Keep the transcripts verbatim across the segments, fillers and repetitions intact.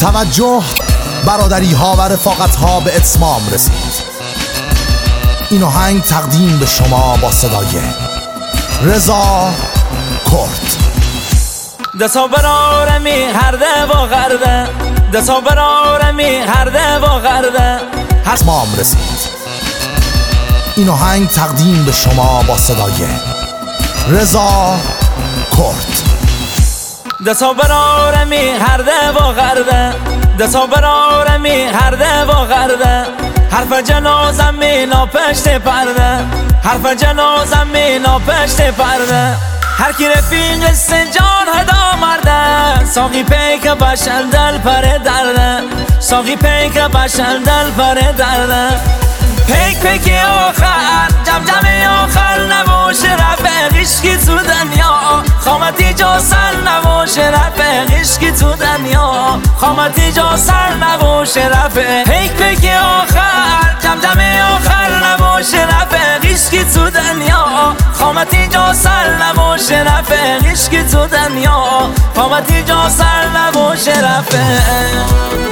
توجه برادری ها و رفاقت ها به اتمام رسید. این آهنگ تقدیم به شما با صدای رضا کرد. دسا برارمی هرده و غرده، دسا برارمی هرده و غرده اتمام رسید. این آهنگ تقدیم به شما با صدای رضا کرد. دسا برارمی هرده و غرده، دسا برارمی هرده و غرده حرف جنازم مینا پشت پرده، حرف جنازم مینا پشت پرده هر کی رفیق سنجان هدا مرده، ساقی پیک بشل دل پر درده، ساقی پیک بشل دل پر درده پیک پیک آخر جم جم آخر نباش رفیق عشقی تو دنیا، خامتی جا سر نباش رفیق عشقی تو دنیا، خامتی جا سر نباش رفیق پیک پیک آخر جم جم آخر نباش رفیق عشقی تو دنیا، خامتی جا سر نباش رفیق عشقی تو دنیا، خامتی جا سر نباش رفیق.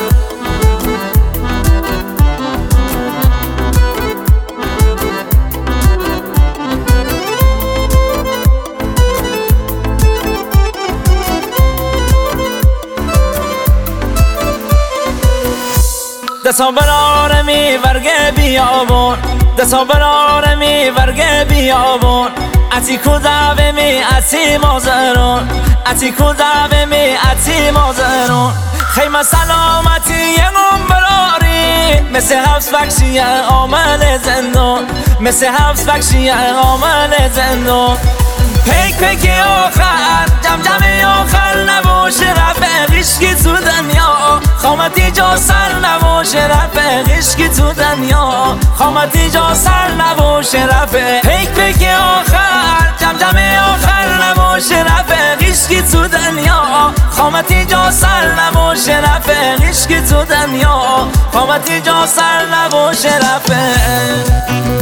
دسا برارمی ورگه بیابون، دسا برارمی ورگه بیابون اتی کدوه می اتی مازرون، اتی کدوه می اتی مازرون خیمه سلامتی یه براری مثل حفظ بخشی آمل زندون، مثل حفظ بخشی آمل زندون پیک پیک آخر جم جم آخر نباش رفیق عشقی تو دنیا، خامتی جا سر نباش رفیق عشقی تو دنیا، خامتی جا سر نباش رفیق پیک پیک آخر جم جم آخر نباش رفیق عشقی تو دنیا، خامتی جا سر نباش رفیق عشقی تو دنیا، خامتی جا سر نباش رفیق.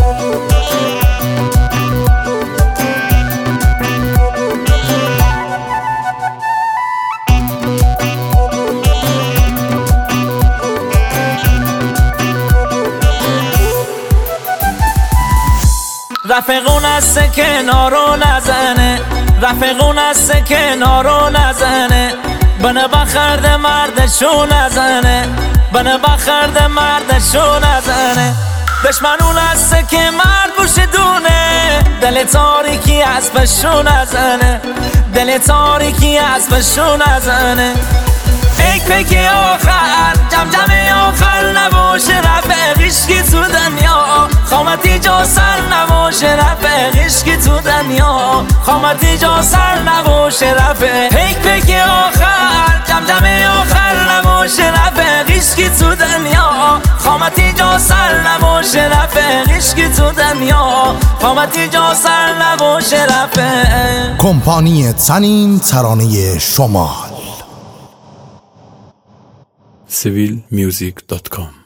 رفیقون است کنارو نزنه، رفیقون است کنارو نزنه بنه بخرد مردشو نزنه، بنه بخرد مردشو نزنه دشمنون است که مرد بوش دونه، دل تاریکی از بشو نزنه، دل تاریکی از بشو نزنه ایک پیک آخر جم جم آخر نباش رفیق عشقی تو دنیا، خامتی جا سر نباش رفیق عشقی تو دنیا، خامتی جا سر نباش رفیق پیک پیک آخر جم جم آخر نباش رفیق عشقی تو دنیا، خامتی جا سر نباش رفیق عشقی تو دنیا، خامتی جا سر نباش رفیق. کمپانی تنین ترانه شمال. سیویل میوزیک دات کام